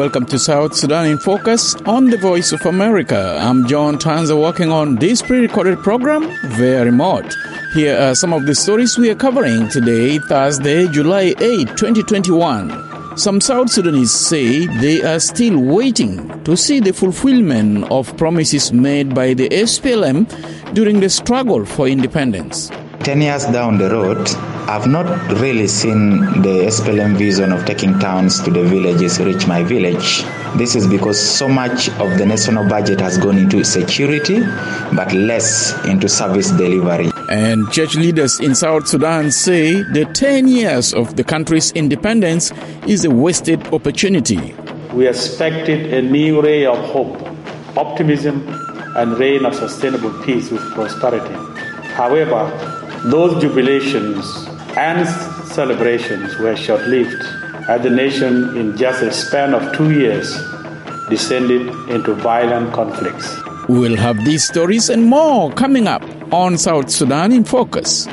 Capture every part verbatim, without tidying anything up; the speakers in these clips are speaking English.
welcome to South Sudan in Focus on the Voice of America. I'm John Tanza working on this pre-recorded program via remote. Here are some of the stories we are covering today, Thursday, July eighth, twenty twenty-one. Some South Sudanese say they are still waiting to see the fulfillment of promises made by the S P L M during the struggle for independence. Ten years down the road, I've not really seen the S P L M vision of taking towns to the villages reach my village. This is because so much of the national budget has gone into security, but less into service delivery. And church leaders in South Sudan say the ten years of the country's independence is a wasted opportunity. We expected a new ray of hope, optimism, and reign of sustainable peace with prosperity. However, those jubilations and celebrations were short-lived as the nation, in just a span of two years, descended into violent conflicts. We'll have these stories and more coming up on South Sudan in Focus.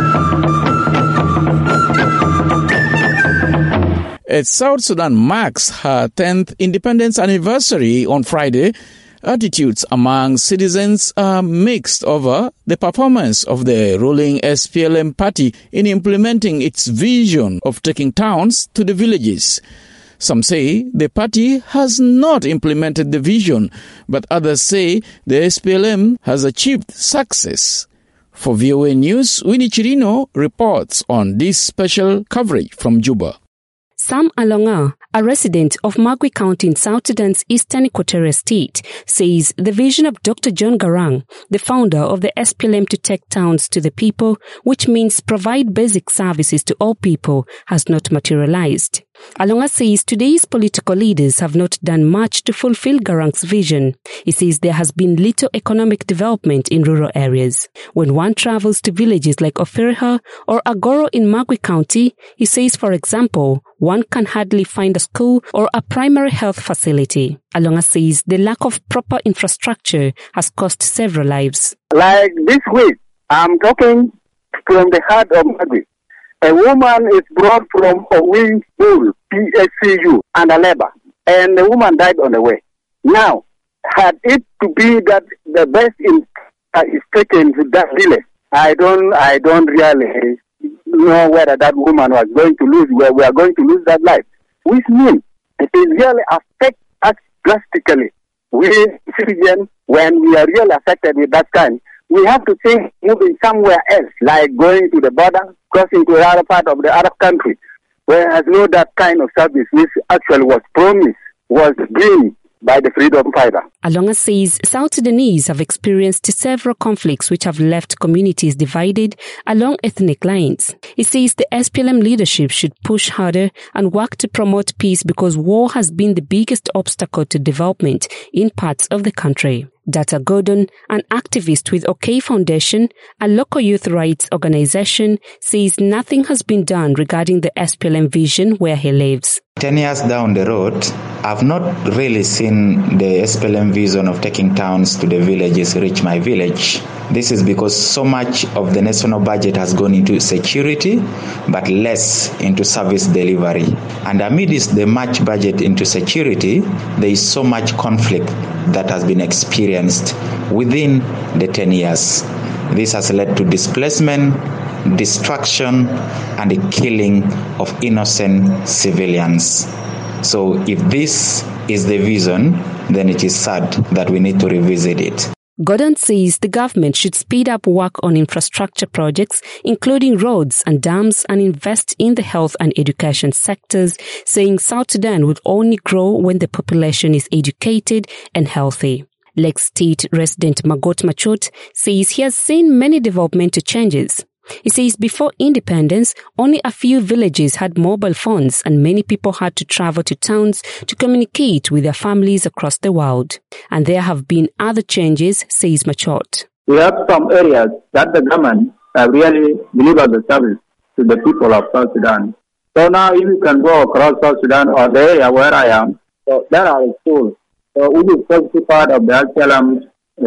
As South Sudan marks her tenth independence anniversary on Friday, attitudes among citizens are mixed over the performance of the ruling S P L M party in implementing its vision of taking towns to the villages. Some say the party has not implemented the vision, but others say the S P L M has achieved success. For V O A News, Winnie Chirino reports on this special coverage from Juba. Sam Alonga, a resident of Magui County in South Sudan's Eastern Equatorial State, says the vision of Doctor John Garang, the founder of the S P L M to take towns to the people, which means provide basic services to all people, has not materialized. Alonga says today's political leaders have not done much to fulfill Garang's vision. He says there has been little economic development in rural areas. When one travels to villages like Ofiriha or Agoro in Magui County, he says, for example, one can hardly find a school or a primary health facility. Alonga says the lack of proper infrastructure has cost several lives. Like this week, I'm talking from the heart of Magui. A woman is brought from a wing school, P S C U, under labor, and the woman died on the way. Now, had it to be that the best in uh, is taken to that village, I don't, I don't really know whether that woman was going to lose, where we are going to lose that life. Which means it will really affect us drastically. We citizens, when we are really affected with that kind, we have to think moving somewhere else, like going to the border, crossing to the other part of the Arab country, where has no that kind of service which actually was promised, was dreamed by the freedom fighter. Alonga says South Sudanese have experienced several conflicts which have left communities divided along ethnic lines. He says the S P L M leadership should push harder and work to promote peace because war has been the biggest obstacle to development in parts of the country. Data Gordon, an activist with OK Foundation, a local youth rights organization, says nothing has been done regarding the S P L M vision where he lives. Ten years down the road, I've not really seen the S P L M vision of taking towns to the villages reach my village. This is because so much of the national budget has gone into security, but less into service delivery. And amidst the much budget into security, there is so much conflict that has been experienced within the ten years. This has led to displacement, destruction, and the killing of innocent civilians. So if this is the vision, then it is sad that we need to revisit it. Gordon says the government should speed up work on infrastructure projects, including roads and dams, and invest in the health and education sectors, saying South Sudan would only grow when the population is educated and healthy. Lake State resident Magot Machot says he has seen many developmental changes. He says before independence, only a few villages had mobile phones and many people had to travel to towns to communicate with their families across the world. And there have been other changes, says Machot. We have some areas that the government have really delivered the service to the people of South Sudan. So now if you can go across South Sudan or the area where I am, so there are schools. So we will positive part of the S P L M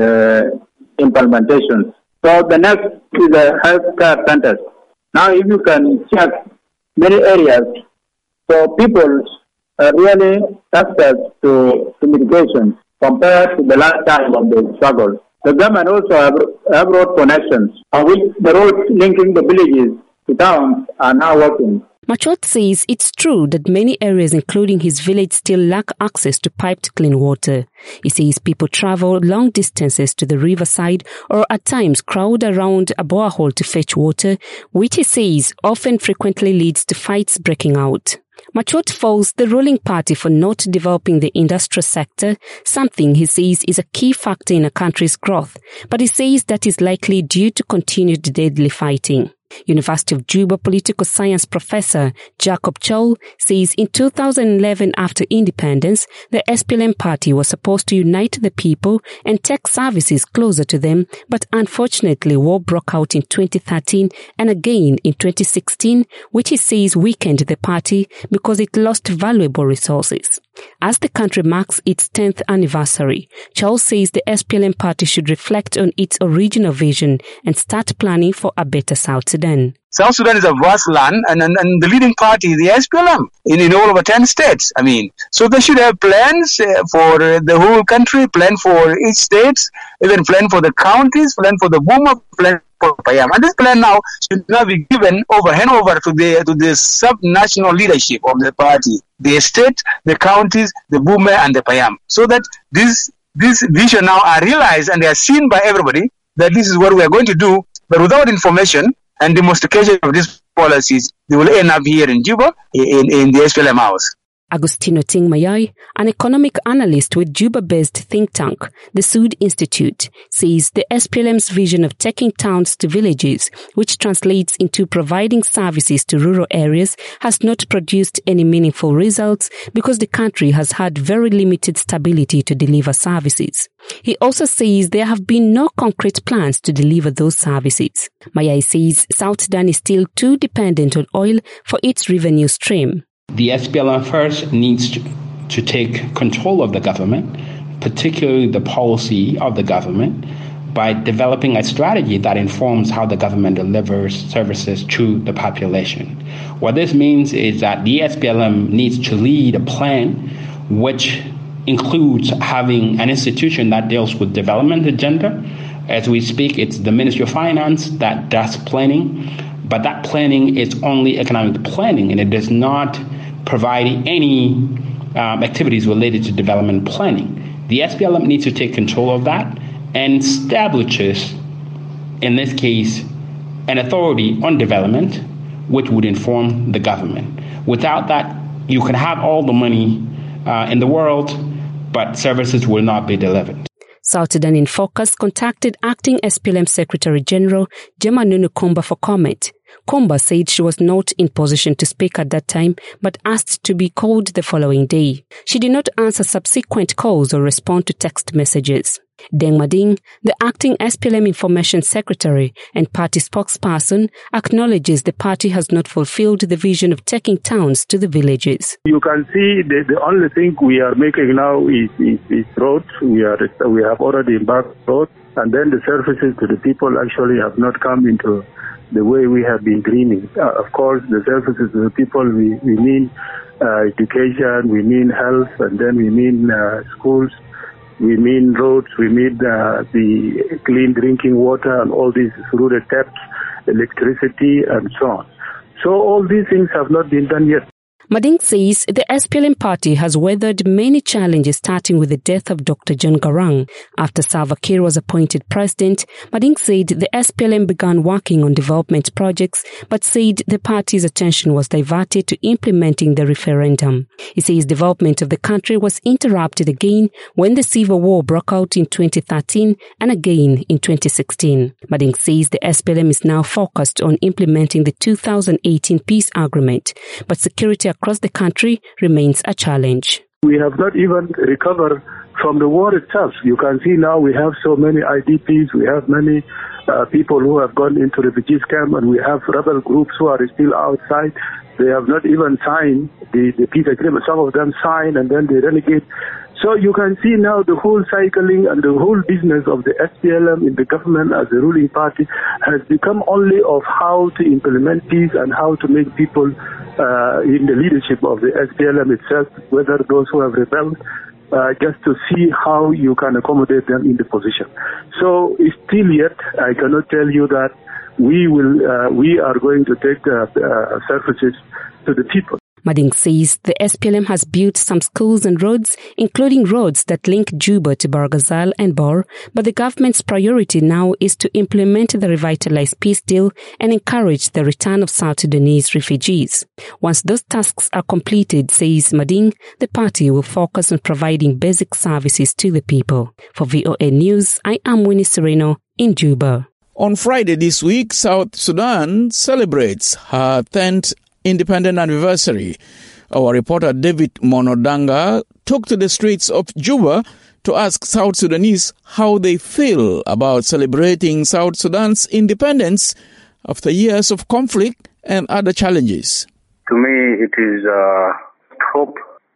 uh, implementation. So the next is the healthcare centers. Now if you can check many areas, so people uh, really access to, to mitigation compared to the last time of the struggle. The government also have, have road connections, on which the roads linking the villages to towns are now working. Machot says it's true that many areas, including his village, still lack access to piped clean water. He says people travel long distances to the riverside or at times crowd around a borehole to fetch water, which he says often frequently leads to fights breaking out. Machot faults the ruling party for not developing the industrial sector, something he says is a key factor in a country's growth, but he says that is likely due to continued deadly fighting. University of Juba political science professor Jacob Chol says in two thousand eleven, after independence, the S P L M party was supposed to unite the people and take services closer to them, but unfortunately war broke out in twenty thirteen and again in twenty sixteen, which he says weakened the party because it lost valuable resources. As the country marks its tenth anniversary, Charles says the S P L M party should reflect on its original vision and start planning for a better South Sudan. South Sudan is a vast land, and, and, and the leading party is the S P L M in, in all over ten states. I mean, so they should have plans uh, for uh, the whole country, plan for each state, even plan for the counties, plan for the Buma, plan for Payam. And this plan now should not be given over, hand over to the to the sub-national leadership of the party, the state, the counties, the Buma, and the Payam, so that this this vision now are realized and they are seen by everybody that this is what we are going to do, but without information and demonstration of these policies, they will end up here in Juba, in, in the S P L M house. Agustino Ting Mayai, an economic analyst with Juba-based think tank, the Sud Institute, says the S P L M's vision of taking towns to villages, which translates into providing services to rural areas, has not produced any meaningful results because the country has had very limited stability to deliver services. He also says there have been no concrete plans to deliver those services. Mayai says South Sudan is still too dependent on oil for its revenue stream. The S P L M first needs to, to take control of the government, particularly the policy of the government, by developing a strategy that informs how the government delivers services to the population. What this means is that the S P L M needs to lead a plan which includes having an institution that deals with development agenda. As we speak, it's the Ministry of Finance that does planning, but that planning is only economic planning, and it does not provide any um, activities related to development planning. The S P L M needs to take control of that and establishes, in this case, an authority on development which would inform the government. Without that, you can have all the money uh, in the world, but services will not be delivered. South Sudan in Focus contacted acting S P L M Secretary General Gemma Nunu Komba for comment. Komba said she was not in position to speak at that time, but asked to be called the following day. She did not answer subsequent calls or respond to text messages. Deng Mading, the acting S P L M Information Secretary and party spokesperson, acknowledges the party has not fulfilled the vision of taking towns to the villages. You can see the, the only thing we are making now is, is, is roads. We are we have already embarked roads, and then the services to the people actually have not come into the way we have been dreaming. Uh, of course, the services to the people, we, we mean uh, education, we mean health, and then we mean uh, schools. We mean roads, we mean uh, the clean drinking water and all these through the taps, electricity and so on. So all these things have not been done yet. Mading says the S P L M party has weathered many challenges, starting with the death of Doctor John Garang. After Salva Kiir was appointed president, Mading said the S P L M began working on development projects, but said the party's attention was diverted to implementing the referendum. He says development of the country was interrupted again when the civil war broke out in twenty thirteen and again in twenty sixteen. Mading says the S P L M is now focused on implementing the two thousand eighteen peace agreement, but security across the country remains a challenge. We have not even recovered from the war itself. You can see now we have so many I D Ps, we have many uh, people who have gone into refugees camp, and we have rebel groups who are still outside. They have not even signed the, the peace agreement. Some of them sign and then they relegate. So you can see now the whole cycling and the whole business of the S P L M in the government as a ruling party has become only of how to implement peace and how to make people uh, in the leadership of the S P L M itself, whether those who have rebelled, uh, just to see how you can accommodate them in the position. So still yet, I cannot tell you that we will, uh, we are going to take uh, uh, services to the people. Mading says the S P L M has built some schools and roads, including roads that link Juba to Barghazal and Bor, but the government's priority now is to implement the revitalized peace deal and encourage the return of South Sudanese refugees. Once those tasks are completed, says Mading, the party will focus on providing basic services to the people. For V O A News, I am Winnie Sereno in Juba. On Friday this week, South Sudan celebrates her tenth independent anniversary. Our reporter David Monodanga took to the streets of Juba to ask South Sudanese how they feel about celebrating South Sudan's independence after years of conflict and other challenges. To me, it is uh, hope,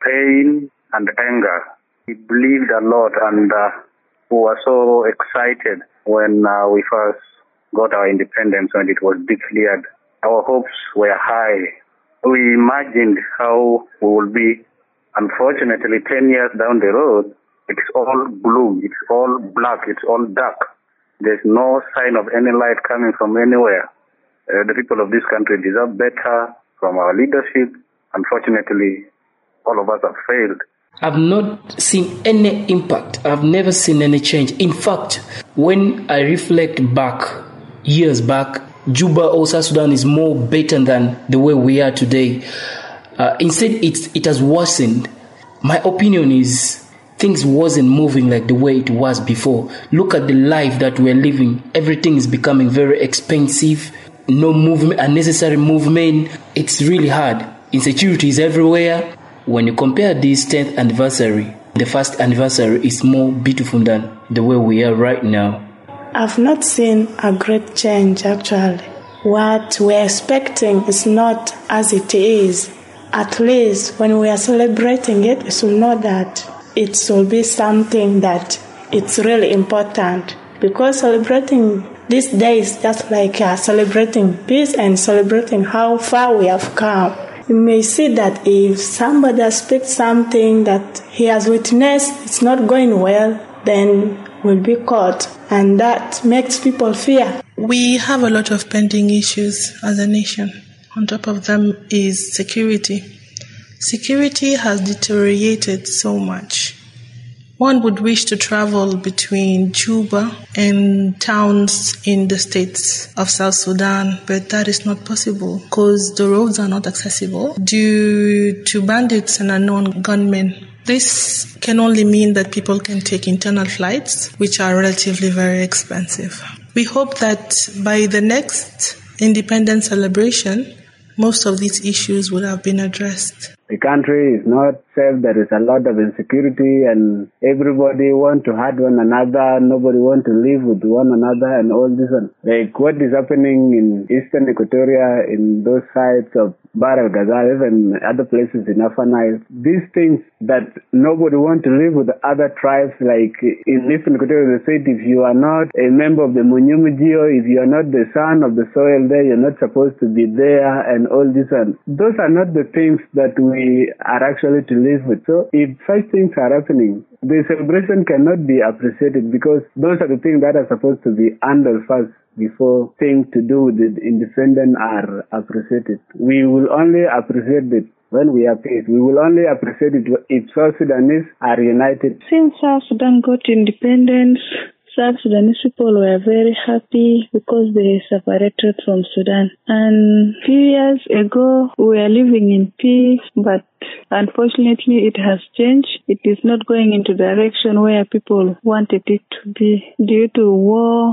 pain, and anger. We believed a lot, and uh, we were so excited when uh, we first got our independence, when it was declared. Our hopes were high. We imagined how we will be. Unfortunately, ten years down the road, it's all gloom, it's all black, it's all dark. There's no sign of any light coming from anywhere. Uh, the people of this country deserve better from our leadership. Unfortunately, all of us have failed. I've not seen any impact. I've never seen any change. In fact, when I reflect back, years back, Juba or South Sudan is more better than the way we are today. Uh, instead, it's, it has worsened. My opinion is things wasn't moving like the way it was before. Look at the life that we're living. Everything is becoming very expensive. No movement, unnecessary movement. It's really hard. Insecurity is everywhere. When you compare this tenth anniversary, the first anniversary is more beautiful than the way we are right now. I've not seen a great change, actually. What we're expecting is not as it is. At least when we are celebrating it, we should know that it will be something that it's really important. Because celebrating this day is just like uh, celebrating peace and celebrating how far we have come. You may see that if somebody speaks something that he has witnessed, it's not going well, then will be caught, and that makes people fear. We have a lot of pending issues as a nation. On top of them is security. Security has deteriorated so much. One would wish to travel between Juba and towns in the states of South Sudan, but that is not possible because the roads are not accessible due to bandits and unknown gunmen. This can only mean that people can take internal flights, which are relatively very expensive. We hope that by the next independence celebration, most of these issues would have been addressed. The country is not safe. There is a lot of insecurity and everybody want to hurt one another. Nobody want to live with one another and all this. And like what is happening in Eastern Equatoria, in those sides of Barghazal, even other places in Upper Nile. These things that nobody want to live with other tribes, like in Eastern Equatoria, they said if you are not a member of the Munyumijio, if you are not the son of the soil there, you're not supposed to be there and all this. And those are not the things that we We are actually to live with. So if such things are happening, the celebration cannot be appreciated because those are the things that are supposed to be handled first before things to do with the independent are appreciated. We will only appreciate it when we are peace. We will only appreciate it if South Sudanese are united. Since South Sudan got independence, South Sudanese people were very happy because they separated from Sudan. And a few years ago, we were living in peace, but unfortunately it has changed. It is not going into the direction where people wanted it to be due to war,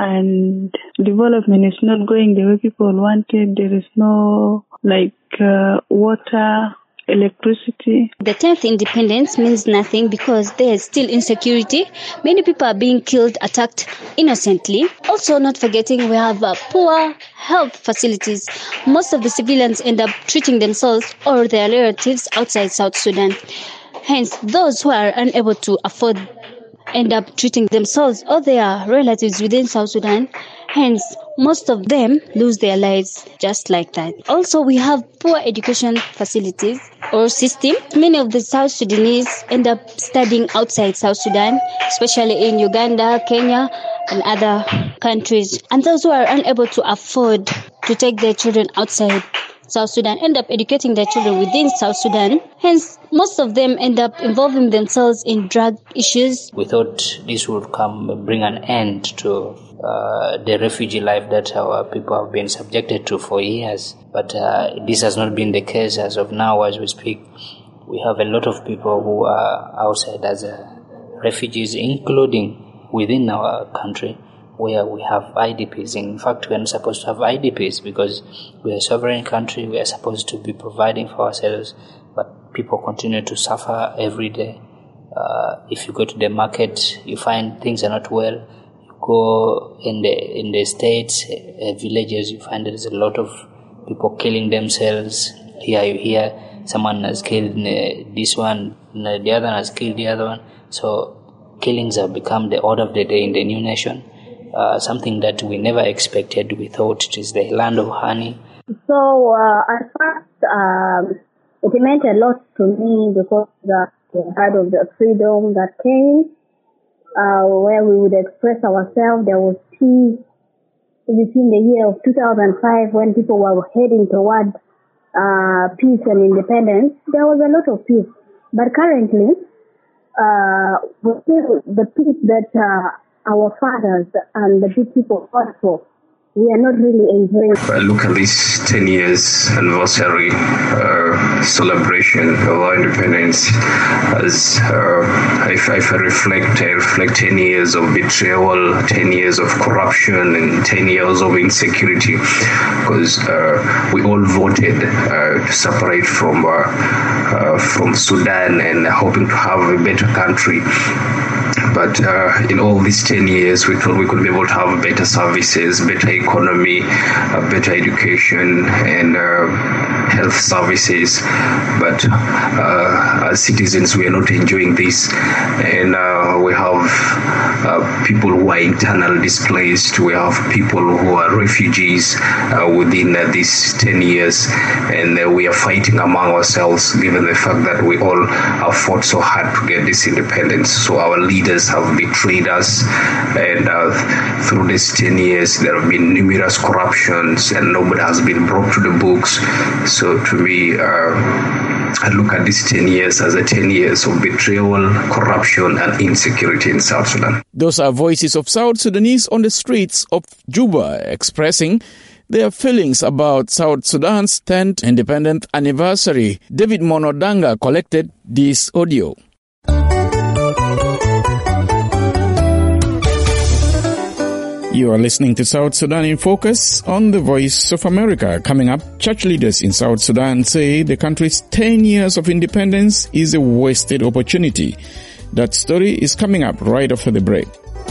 and development is not going the way people wanted. There is no, like, uh, water, electricity. The tenth independence means nothing because there is still insecurity. Many people are being killed, attacked innocently. Also, not forgetting we have uh, poor health facilities. Most of the civilians end up treating themselves or their relatives outside South Sudan. Hence, those who are unable to afford end up treating themselves or their relatives within South Sudan. Hence, most of them lose their lives just like that. Also, we have poor education facilities or system. Many of the South Sudanese end up studying outside South Sudan, especially in Uganda, Kenya, and other countries. And those who are unable to afford to take their children outside South Sudan end up educating their children within South Sudan. Hence, most of them end up involving themselves in drug issues. We thought this would come bring an end to uh, the refugee life that our people have been subjected to for years. But uh, this has not been the case as of now as we speak. We have a lot of people who are outside as uh, refugees, including within our country, where we have I D Ps. In fact, we are not supposed to have I D Ps because we are a sovereign country. We are supposed to be providing for ourselves, but people continue to suffer every day. Uh, if you go to the market, you find things are not well. You go in the in the states, uh, villages, you find there is a lot of people killing themselves. Here you hear someone has killed uh, this one, the other one has killed the other one. So killings have become the order of the day in the new nation. Uh, something that we never expected. We thought it is the land of honey. So uh, at first, um, it meant a lot to me because uh, we heard of the freedom that came, uh, where we would express ourselves. There was peace between the year of two thousand five when people were heading toward uh, peace and independence. There was a lot of peace. But currently, uh, the peace that uh, our fathers and the big people fought for, we are not really enjoying. I look at this ten years anniversary uh, celebration of our independence as uh, if, if I reflect, I reflect ten years of betrayal, ten years of corruption, and ten years of insecurity, because uh, we all voted uh, to separate from uh, uh, from Sudan and hoping to have a better country. But uh, in all these ten years, we thought we could be able to have better services, better economy, uh, better education, and uh, health services. But uh, as citizens, we are not enjoying this. And uh, we have uh, people who are internally displaced. We have people who are refugees uh, within uh, these ten years. And uh, we are fighting among ourselves, given the fact that we all have fought so hard to get this independence. So our leaders have betrayed us, and uh, through these ten years there have been numerous corruptions and nobody has been brought to the books. So to me, uh, I look at these ten years as a ten years of betrayal, corruption and insecurity in South Sudan. Those are voices of South Sudanese on the streets of Juba expressing their feelings about South Sudan's tenth independent anniversary. David Monodanga collected this audio. You are listening to South Sudan in Focus on the Voice of America. Coming up, church leaders in South Sudan say the country's ten years of independence is a wasted opportunity. That story is coming up right after the break.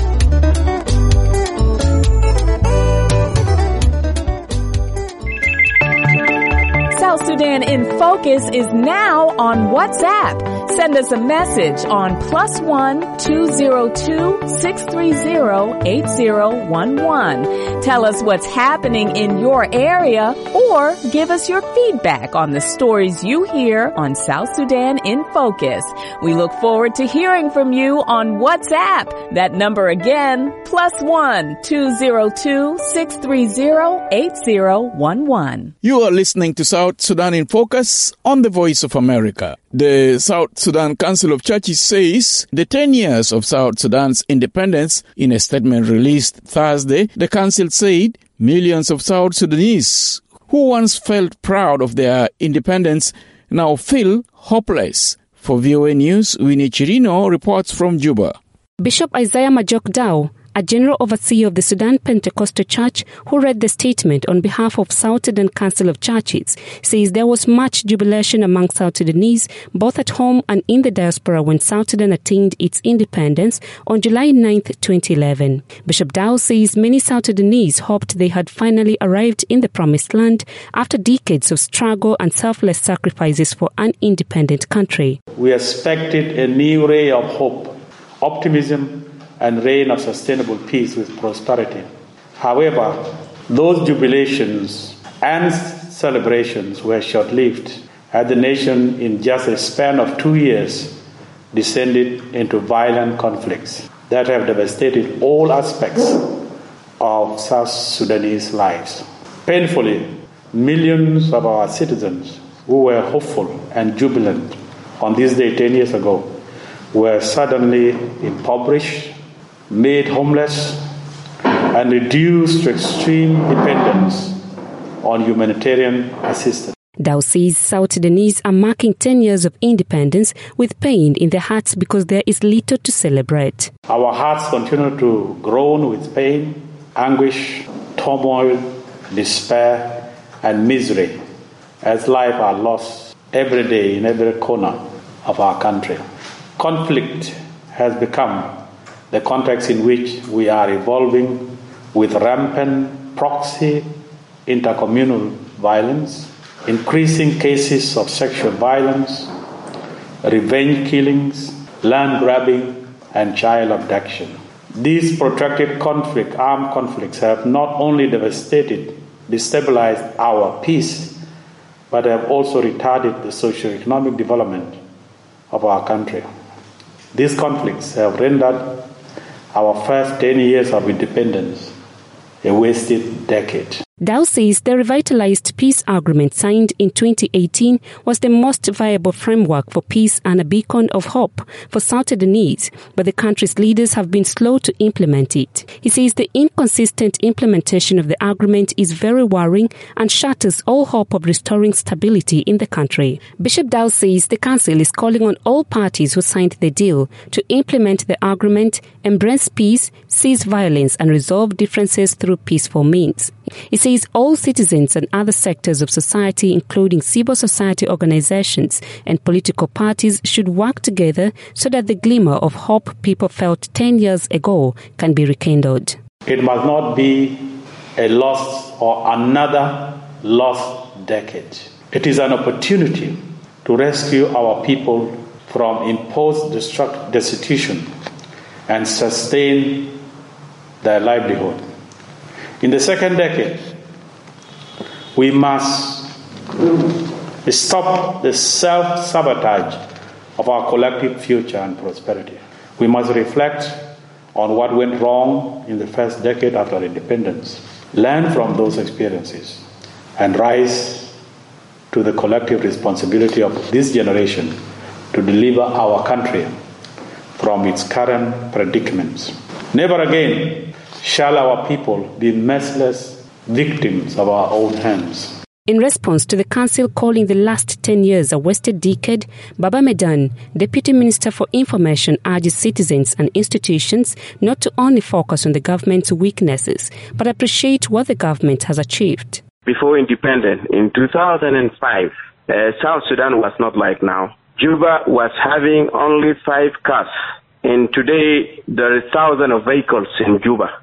South Sudan in Focus is now on WhatsApp. Send us a message on plus one two zero two six three zero eight zero one one. Tell us what's happening in your area or give us your feedback on the stories you hear on South Sudan in Focus. We look forward to hearing from you on WhatsApp. That number again, plus one two zero two six three zero eight zero one one. You are listening to South Sudan in Focus on the Voice of America. The South Sudan Council of Churches says the ten years of South Sudan's independence. In a statement released Thursday, the council said millions of South Sudanese who once felt proud of their independence now feel hopeless. For V O A News, Winnie Chirino reports from Juba. Bishop Isaiah Majok Dao, a general overseer of the Sudan Pentecostal Church who read the statement on behalf of South Sudan Council of Churches, says there was much jubilation among South Sudanese, both at home and in the diaspora, when South Sudan attained its independence on July ninth, twenty eleven. Bishop Dao says many South Sudanese hoped they had finally arrived in the promised land after decades of struggle and selfless sacrifices for an independent country. We expected a new ray of hope, optimism, and reign of sustainable peace with prosperity. However, those jubilations and celebrations were short-lived, as the nation, in just a span of two years, descended into violent conflicts that have devastated all aspects of South Sudanese lives. Painfully, millions of our citizens who were hopeful and jubilant on this day ten years ago were suddenly impoverished, made homeless, and reduced to extreme dependence on humanitarian assistance. Dow says South Sudanese are marking ten years of independence with pain in their hearts because there is little to celebrate. Our hearts continue to groan with pain, anguish, turmoil, despair, and misery as lives are lost every day in every corner of our country. Conflict has become the context in which we are evolving with rampant proxy intercommunal violence, increasing cases of sexual violence, revenge killings, land grabbing, and child abduction. These protracted conflict, armed conflicts have not only devastated, destabilized our peace, but have also retarded the socio-economic development of our country. These conflicts have rendered our first ten years of independence a wasted decade. Dow says the revitalized peace agreement signed in twenty eighteen was the most viable framework for peace and a beacon of hope for South Sudanese, but the country's leaders have been slow to implement it. He says the inconsistent implementation of the agreement is very worrying and shatters all hope of restoring stability in the country. Bishop Dow says the council is calling on all parties who signed the deal to implement the agreement, embrace peace, cease violence, and resolve differences through peaceful means. He says all citizens and other sectors of society, including civil society organizations and political parties, should work together so that the glimmer of hope people felt ten years ago can be rekindled. It must not be a lost or another lost decade. It is an opportunity to rescue our people from imposed destitution and sustain their livelihood. In the second decade, we must stop the self-sabotage of our collective future and prosperity. We must reflect on what went wrong in the first decade after independence, learn from those experiences, and rise to the collective responsibility of this generation to deliver our country from its current predicaments. Never again shall our people be merciless victims of our own hands. In response to the council calling the last ten years a wasted decade, Baba Medan, Deputy Minister for Information, urges citizens and institutions not to only focus on the government's weaknesses, but appreciate what the government has achieved. Before independence, in two thousand five, uh, South Sudan was not like now. Juba was having only five cars, and today there is thousands of vehicles in Juba.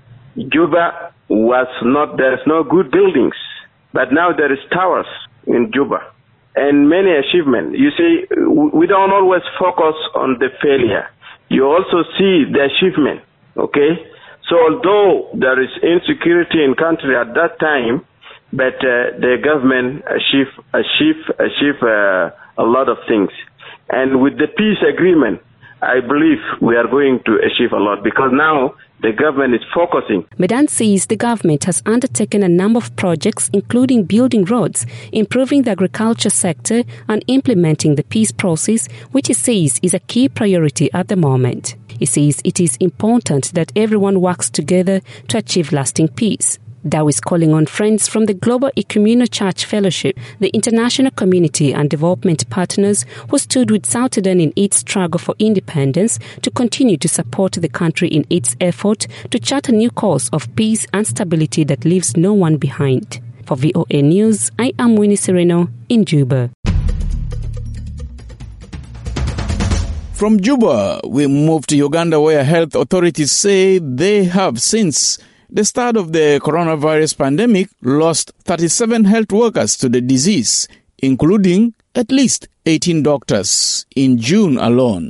Juba was not, there's no good buildings, but now there is towers in Juba and many achievements. You see, we don't always focus on the failure. You also see the achievement, okay? So although there is insecurity in country at that time, but uh, the government achieve, achieve, achieve uh, a lot of things. And with the peace agreement, I believe we are going to achieve a lot because now the government is focusing. Medan says the government has undertaken a number of projects, including building roads, improving the agriculture sector, and implementing the peace process, which he says is a key priority at the moment. He says it is important that everyone works together to achieve lasting peace. Dow is calling on friends from the Global Ecumenical Church Fellowship, the international community and development partners who stood with South Sudan in its struggle for independence to continue to support the country in its effort to chart a new course of peace and stability that leaves no one behind. For V O A News, I am Winnie Sereno in Juba. From Juba, we move to Uganda, where health authorities say they have since the start of the coronavirus pandemic lost thirty-seven health workers to the disease, including at least eighteen doctors in June alone.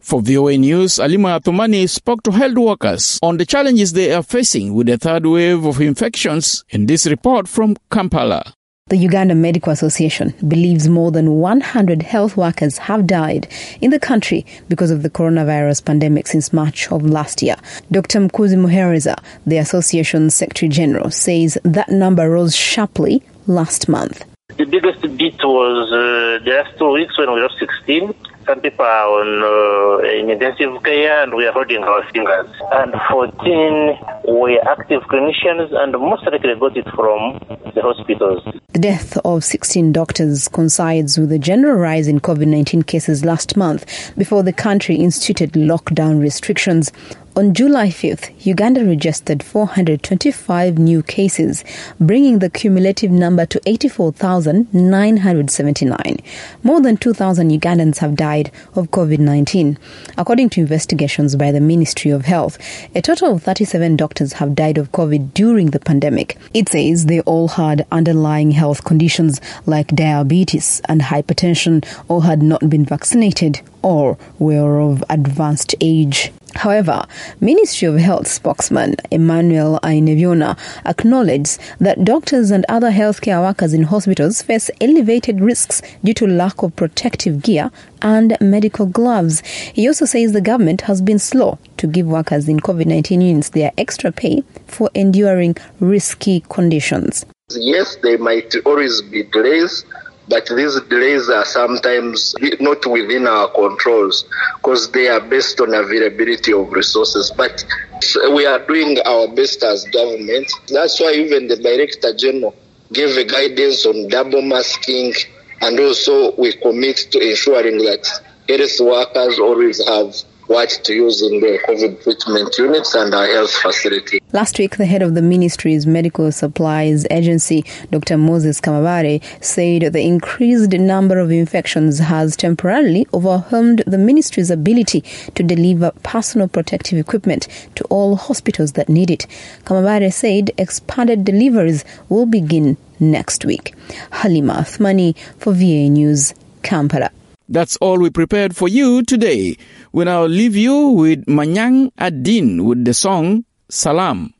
For V O A News, Alima Athumani spoke to health workers on the challenges they are facing with the third wave of infections in this report from Kampala. The Uganda Medical Association believes more than one hundred health workers have died in the country because of the coronavirus pandemic since March of last year. Doctor Mkuzi Muhereza, the association's Secretary General, says that number rose sharply last month. The biggest beat was uh, the last two weeks when we were sixteen. Some people are on uh, in intensive care and we are holding our fingers. And fourteen were active clinicians and most likely got it from the hospitals. The death of sixteen doctors coincides with the general rise in COVID nineteen cases last month before the country instituted lockdown restrictions. On July fifth, Uganda registered four hundred twenty-five new cases, bringing the cumulative number to eighty-four thousand nine hundred seventy-nine. More than two thousand Ugandans have died of COVID nineteen. According to investigations by the Ministry of Health, a total of thirty-seven doctors have died of COVID during the pandemic. It says they all had underlying health conditions like diabetes and hypertension or had not been vaccinated or were of advanced age. However, Ministry of Health spokesman Emmanuel Aineviona acknowledged that doctors and other healthcare workers in hospitals face elevated risks due to lack of protective gear and medical gloves. He also says the government has been slow to give workers in COVID nineteen units their extra pay for enduring risky conditions. Yes, there might always be delays, but these delays are sometimes not within our controls because they are based on availability of resources. But we are doing our best as government. That's why even the Director General gave a guidance on double masking, and also we commit to ensuring that health workers always have what to use in the COVID treatment units and our health facility. Last week, the head of the ministry's medical supplies agency, Doctor Moses Kamabare, said the increased number of infections has temporarily overwhelmed the ministry's ability to deliver personal protective equipment to all hospitals that need it. Kamabare said expanded deliveries will begin next week. Halima Athmani for V A News, Kampala. That's all we prepared for you today. We now leave you with Manyang Adin with the song Salam.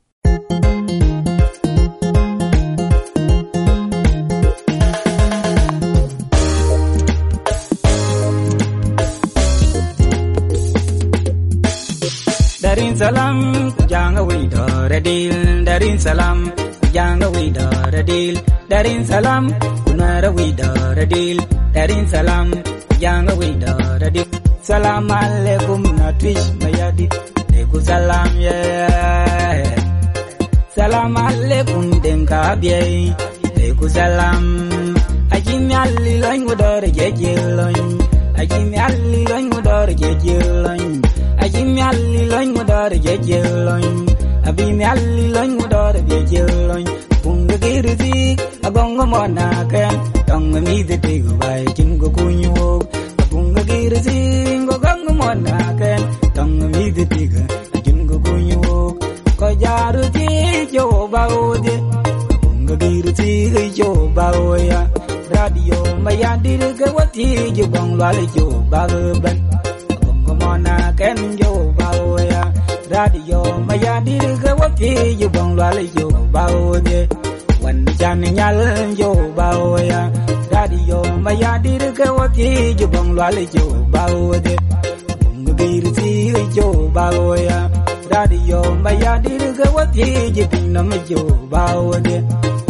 Darin salam, janga wida radil. Darin salam, janga wida radil. Darin salam, kunara wida radil. Darin salam, janga wida radil. Salam alaikum na twitch mayadit. Deku salam yeah. Salam alaikum denka biye. Deku salam. Ajimi alli loin wudor jeje loin. Ajimi alli loin wudor jeje loin. Ajimi alli loin wudor jeje loin. Abimi alli loin wudor jeje loin. Punga girzi agongo mona ken. Tonga mi de digu bai jingo kunyo. Punga girzi go gongo mona ken. Tonga mi de digu jingo kunyo. Ko jaru ji jo baode. Punga girzi jo baoya. Radio mayandir ke wati jo gong lale jo baoban. Gongo mona ken jo baoya. Radio mayandir ke wati jo gong lale jo baode. Wan chan nyal jo baoya. Radio mayandir ke wati jo gong lale jo baode. Punga girzi jo baoya. Radio mayandir ke wati jo pinam jo baode.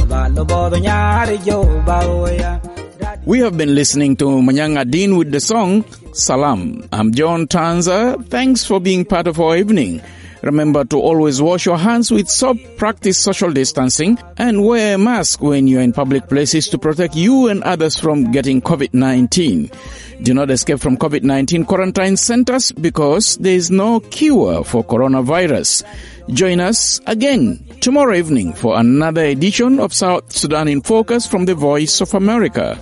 We have been listening to Manyang Adin with the song Salam. I'm John Tanza. Thanks for being part of our evening. Remember to always wash your hands with soap, practice social distancing, and wear a mask when you're in public places to protect you and others from getting COVID nineteen. Do not escape from COVID nineteen quarantine centers because there is no cure for coronavirus. Join us again tomorrow evening for another edition of South Sudan in Focus from the Voice of America.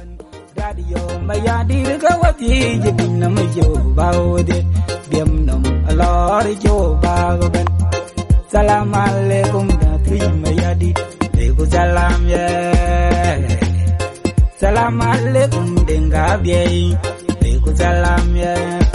Salam alaikum na tui mayadi Deku salam yeah. Salam alaikum denga biye Deku salam yeah.